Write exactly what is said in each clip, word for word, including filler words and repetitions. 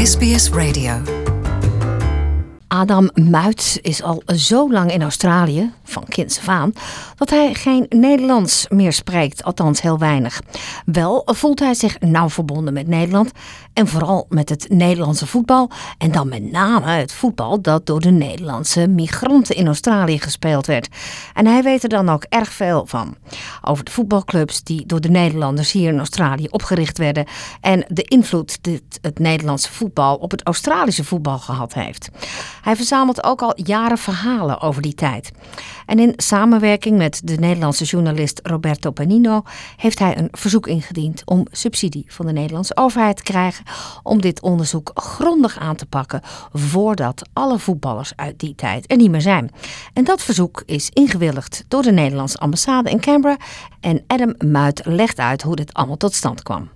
S B S Radio. Adam Muit is al zo lang in Australië, van kinds af aan, dat hij geen Nederlands meer spreekt, althans heel weinig. Wel voelt hij zich nauw verbonden met Nederland en vooral met het Nederlandse voetbal. En dan met name het voetbal dat door de Nederlandse migranten in Australië gespeeld werd. En hij weet er dan ook erg veel van. Over de voetbalclubs die door de Nederlanders hier in Australië opgericht werden en de invloed die het Nederlandse voetbal op het Australische voetbal gehad heeft. Hij verzamelt ook al jaren verhalen over die tijd. En in samenwerking met de Nederlandse journalist Roberto Panino heeft hij een verzoek ingediend om subsidie van de Nederlandse overheid te krijgen om dit onderzoek grondig aan te pakken voordat alle voetballers uit die tijd er niet meer zijn. En dat verzoek is ingewilligd door de Nederlandse ambassade in Canberra en Adam Muit legt uit hoe dit allemaal tot stand kwam.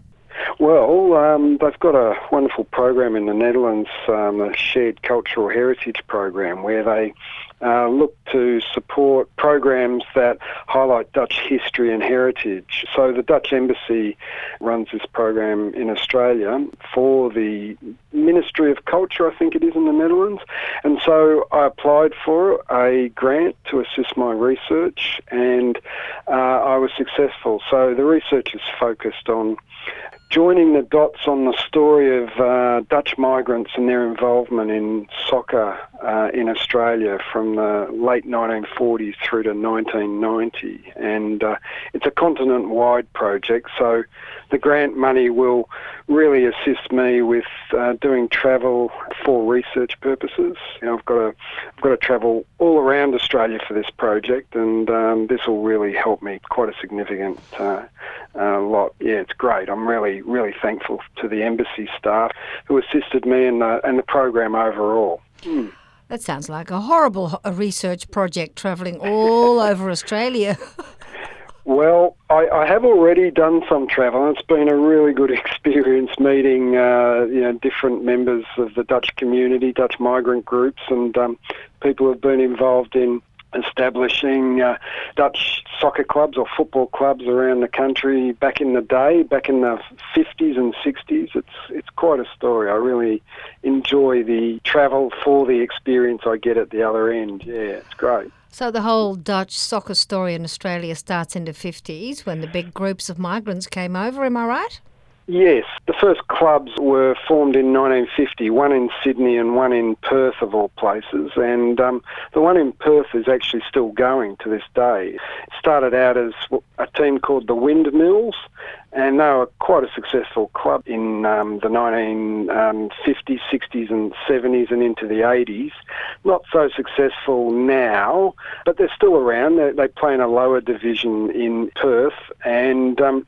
Well, um, they've got a wonderful program in the Netherlands, um, a shared cultural heritage program, where they uh, look to support programs that highlight Dutch history and heritage. So the Dutch Embassy runs this program in Australia for the Ministry of Culture, I think it is, in the Netherlands. And so I applied for a grant to assist my research, and uh, I was successful. So the research is focused on joining the dots on the story of uh, Dutch migrants and their involvement in soccer uh, in Australia from the late nineteen forties through to nineteen ninety. And uh, it's a continent-wide project, so the grant money will really assist me with uh, doing travel for research purposes. You know, I've got to I've got to travel all around Australia for this project, and um, this will really help me quite a significant uh, uh, lot. Yeah, it's great. I'm really really thankful to the embassy staff who assisted me in the and the program overall. Hmm. That sounds like a horrible research project, travelling all over Australia. Well, I, I have already done some travel, and it's been a really good experience meeting, uh, you know, different members of the Dutch community, Dutch migrant groups, and um, people who have been involved in establishing uh, Dutch soccer clubs or football clubs around the country back in the day, back in the fifties and sixties. It's it's quite a story. I really enjoy the travel for the experience I get at the other end. Yeah, it's great. So the whole Dutch soccer story in Australia starts in the fifties when the big groups of migrants came over, am I right? Yes, the first clubs were formed in nineteen fifty, one in Sydney and one in Perth of all places, and um, the one in Perth is actually still going to this day. It started out as a team called the Windmills, and they were quite a successful club in um, the nineteen fifties, sixties and seventies and into the eighties. Not so successful now, but they're still around. They, they play in a lower division in Perth, and um,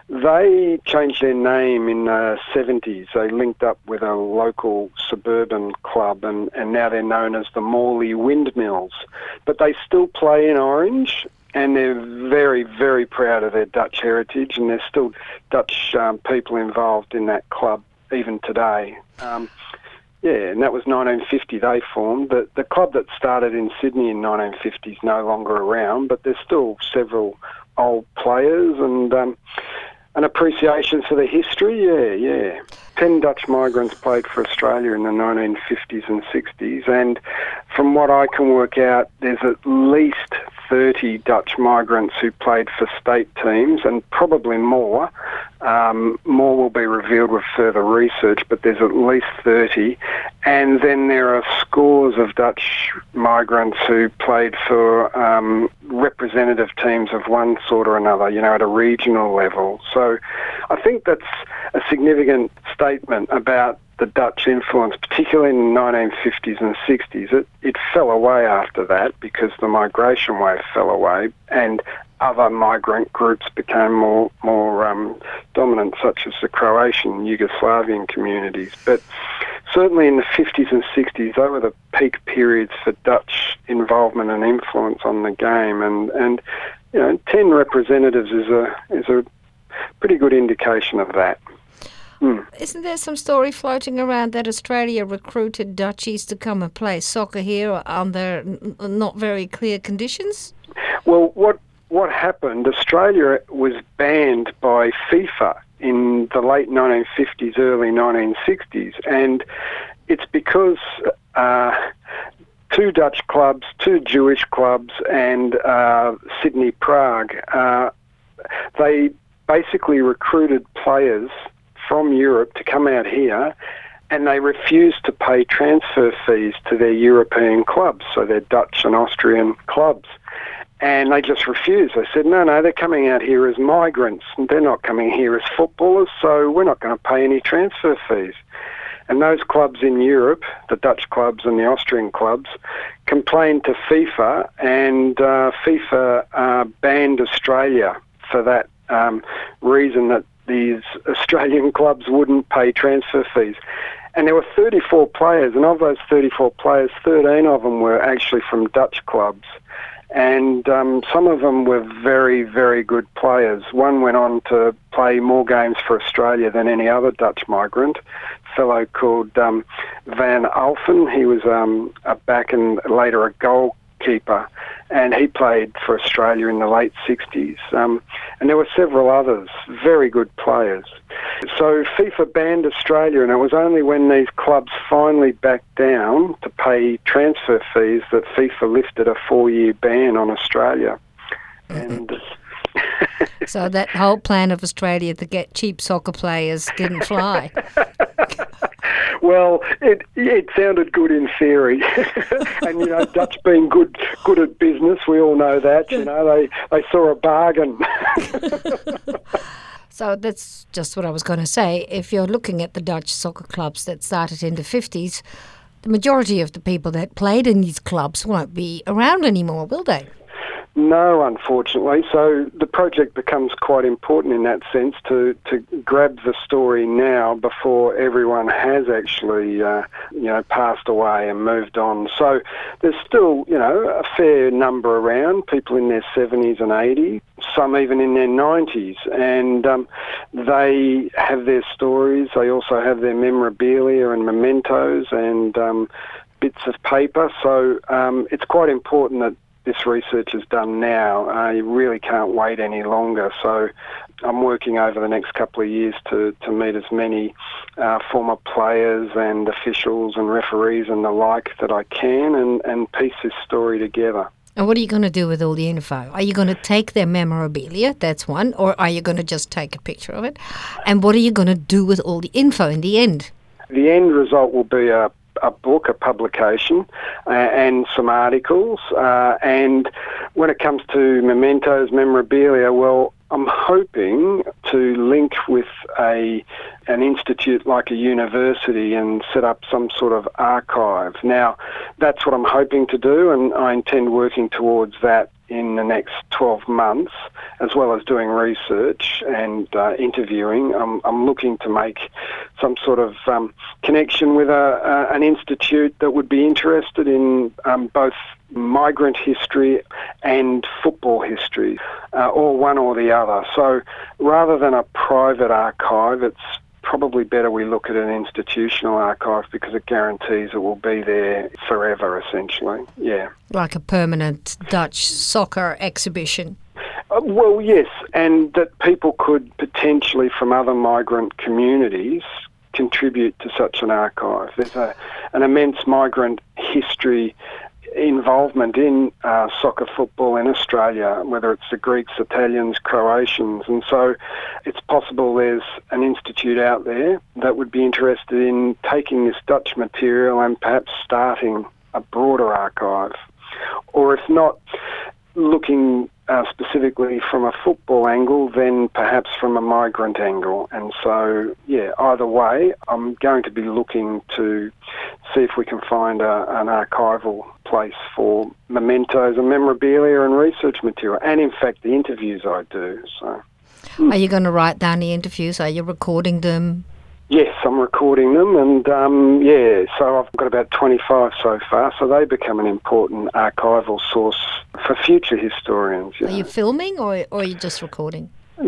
they changed their name in the seventies. They linked up with a local suburban club, and, and now they're known as the Morley Windmills. But they still play in Orange, and they're very, very proud of their Dutch heritage, and there's still Dutch um, people involved in that club even today. Um, yeah, and that was nineteen fifty they formed. The, the club that started in Sydney in nineteen fifty is no longer around, but there's still several old players and um, an appreciation for the history. Yeah, yeah. Ten Dutch migrants played for Australia in the nineteen fifties and sixties, and from what I can work out, there's at least thirty Dutch migrants who played for state teams, and probably more. Um, more will be revealed with further research, but there's at least thirty. And then there are scores of Dutch migrants who played for um, representative teams of one sort or another, you know, at a regional level. So I think that's a significant statement about the Dutch influence, particularly in the nineteen fifties and sixties. It, it fell away after that because the migration wave fell away and other migrant groups became more more um, dominant, such as the Croatian and Yugoslavian communities. But certainly in the fifties and sixties, they were the peak periods for Dutch involvement and influence on the game. And, and you know, ten representatives is a is a pretty good indication of that. Mm. Isn't there some story floating around that Australia recruited Dutchies to come and play soccer here under n- not very clear conditions? Well, what what happened, Australia was banned by FIFA in the late nineteen fifties, early nineteen sixties. And it's because uh, two Dutch clubs, two Jewish clubs, and uh, Sydney Prague, uh, they basically recruited players from Europe to come out here, and they refused to pay transfer fees to their European clubs, so their Dutch and Austrian clubs. And they just refused. They said, no, no, they're coming out here as migrants, and they're not coming here as footballers, so we're not going to pay any transfer fees. And those clubs in Europe, the Dutch clubs and the Austrian clubs, complained to FIFA, and uh, FIFA uh, banned Australia for that um, reason, that these Australian clubs wouldn't pay transfer fees. And there were thirty-four players, and of those thirty-four players, thirteen of them were actually from Dutch clubs. And um, some of them were very, very good players. One went on to play more games for Australia than any other Dutch migrant, a fellow called um, Van Alphen. He was um, a back and later a goalkeeper, and he played for Australia in the late sixties. Um, and there were several others, very good players. So FIFA banned Australia, and it was only when these clubs finally backed down to pay transfer fees that FIFA lifted a four-year ban on Australia. And so that whole plan of Australia to get cheap soccer players didn't fly. Well, it it sounded good in theory, and you know, Dutch being good good at business, we all know that. You know, they they saw a bargain. So that's just what I was going to say. If you're looking at the Dutch soccer clubs that started in the fifties, the majority of the people that played in these clubs won't be around anymore, will they? No, unfortunately. So the project becomes quite important in that sense, to, to grab the story now before everyone has actually, uh, you know, passed away and moved on. So there's still, you know, a fair number around, people in their seventies and eighties, some even in their nineties, and um, they have their stories. They also have their memorabilia and mementos and um, bits of paper. So um, it's quite important that this research is done now. Uh, you really can't wait any longer. So I'm working over the next couple of years to, to meet as many uh, former players and officials and referees and the like that I can, and, and piece this story together. And what are you going to do with all the info? Are you going to take their memorabilia? That's one. Or are you going to just take a picture of it? And what are you going to do with all the info in the end? The end result will be a a book, a publication, uh, and some articles. Uh, and when it comes to mementos, memorabilia, well, I'm hoping to link with a an institute like a university and set up some sort of archive. Now, that's what I'm hoping to do, and I intend working towards that in the next twelve months, as well as doing research and uh, interviewing. I'm, I'm looking to make some sort of um, connection with a, a, an institute that would be interested in um, both migrant history and football history, uh, or one or the other. So rather than a private archive, it's probably better we look at an institutional archive, because it guarantees it will be there forever, essentially. Yeah. Like a permanent Dutch soccer exhibition. Uh, well, yes, and that people could potentially from other migrant communities contribute to such an archive. There's a, an immense migrant history involvement in uh, soccer football in Australia, whether it's the Greeks, Italians, Croatians, and so it's possible there's an institute out there that would be interested in taking this Dutch material and perhaps starting a broader archive. Or if not, looking uh, specifically from a football angle, then perhaps from a migrant angle. And so, yeah, either way, I'm going to be looking to see if we can find a, an archival place for mementos and memorabilia and research material, and in fact the interviews I do. So, Are you going to write down the interviews? Are you recording them? Yes, I'm recording them, and um, yeah, so I've got about twenty-five so far, so they become an important archival source for future historians. You Are know. you filming, or, or are you just recording?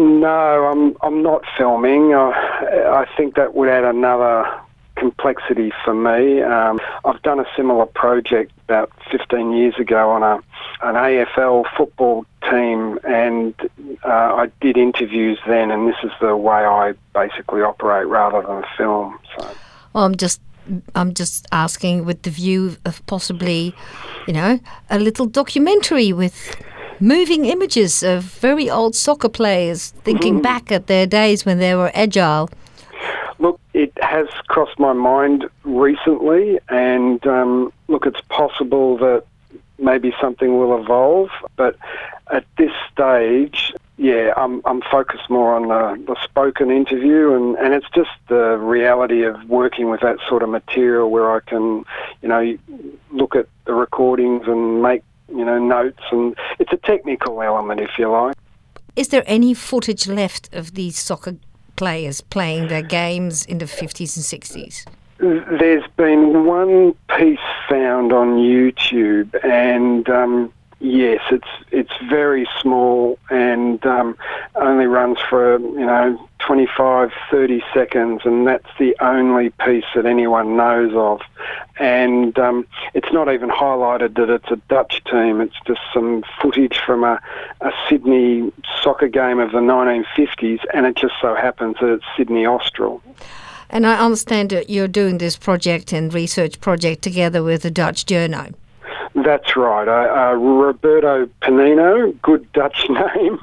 No, I'm I'm not filming. I, I think that would add another complexity for me. Um, I've done a similar project about fifteen years ago on a an A F L football team, and uh, I did interviews then, and this is the way I basically operate rather than film. So. Well, I'm just, I'm just asking with the view of possibly, you know, a little documentary with moving images of very old soccer players thinking mm. back at their days when they were agile. Look, it has crossed my mind recently, and um, look, it's possible that maybe something will evolve, but at this stage, yeah, I'm I'm focused more on the, the spoken interview, and, and it's just the reality of working with that sort of material where I can, you know, look at the recordings and make, you know, notes, and it's a technical element, if you like. Is there any footage left of these soccer players playing their games in the fifties and sixties? There's been one piece found on YouTube, and um, yes, it's it's very small and um, only runs for, you know, twenty-five, thirty seconds, and that's the only piece that anyone knows of. And um, it's not even highlighted that it's a Dutch team. It's just some footage from a, a Sydney soccer game of the nineteen fifties, and it just so happens that it's Sydney Austral. And I understand that you're doing this project and research project together with a Dutch journo. That's right. Uh, uh, Roberto Panino, good Dutch name.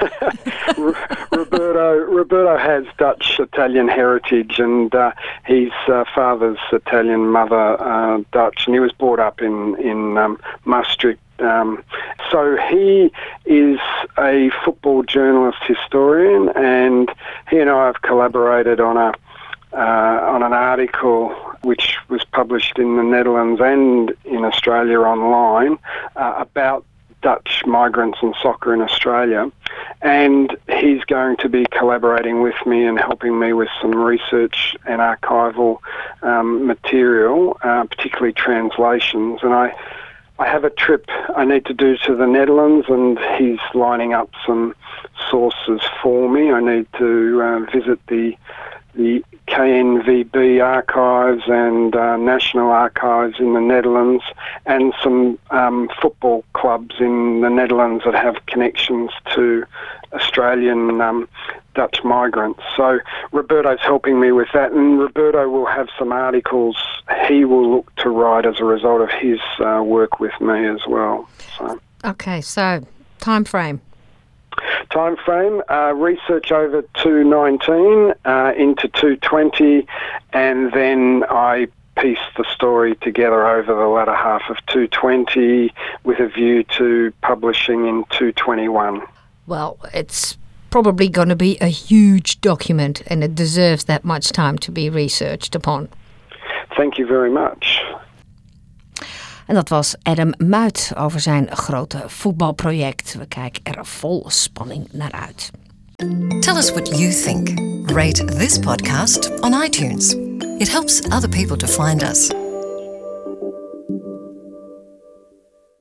Roberto Roberto has Dutch Italian heritage, and uh, his uh, father's Italian, mother uh, Dutch, and he was brought up in in um, Maastricht. Um, so he is a football journalist historian, and he and I have collaborated on a uh, on an article which was published in the Netherlands and in Australia online uh, about Dutch migrants and soccer in Australia. And he's going to be collaborating with me and helping me with some research and archival um, material, uh, particularly translations. And I, I have a trip I need to do to the Netherlands, and he's lining up some sources for me. I need to uh, visit the the K N V B archives and uh, national archives in the Netherlands, and some um, football clubs in the Netherlands that have connections to Australian um, Dutch migrants. So Roberto's helping me with that, and Roberto will have some articles he will look to write as a result of his uh, work with me as well. So. Okay, so time frame. Time frame, uh, research over two nineteen uh, into two twenty, and then I piece the story together over the latter half of two twenty with a view to publishing in two twenty-one. Well, it's probably going to be a huge document, and it deserves that much time to be researched upon. Thank you very much. En dat was Adam Muit over zijn grote voetbalproject. We kijken er vol spanning naar uit. Tell us what you think. Rate this podcast on iTunes. It helps other people to find us.